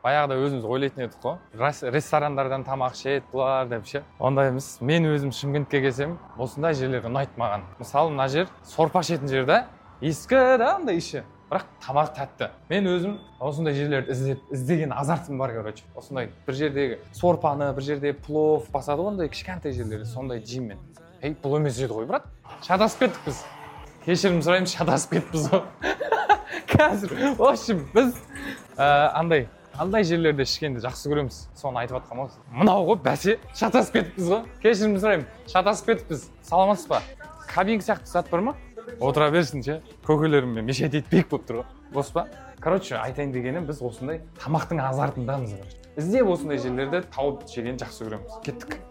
баяғыда өзіміз ойлайтын едік қой. Ресторандардан тамақ ішеді бұлар деп ше. Ондай емес. Мен өзім Шымкентке келсем, осындай жерлер ұнайды маған. Мысалы, мына жер сорпа ішетін жерде, ескі да андай іші. Бірақ тамақ тәтті. Мен өзім осындай жерлерді іздеген азартым бар, короче. Осындай бір жердегі сорпаны, бір жерде плов басады, ондай кішкентай жерлерде сондай жеймін. Ей, бұл емес еді ғой, брат. Шатасып кеттік біз. Кешірім сұраймыз, шатасып кетіппіз ғой. Қазір, в общем, біз андай жерлерде ішкенді жақсы көреміз. Соны айтып жатқам ғой. Мынау ғой, бәсе, шатасып кетіппіз ғой. Кешірім сұраймын, шатасып кетіппіз. Саламатсыз ба? Кабинка сияқты зат бар ма? Отыра берсін ше. Көкелеріммен мешайт етпек болып тұр ғой. Бос па? Короче, айтайын дегенім, біз осындай тамақтың азартындамыз. Іздеп осындай жерлерді тауып жеген жақсы көреміз. Кеттік.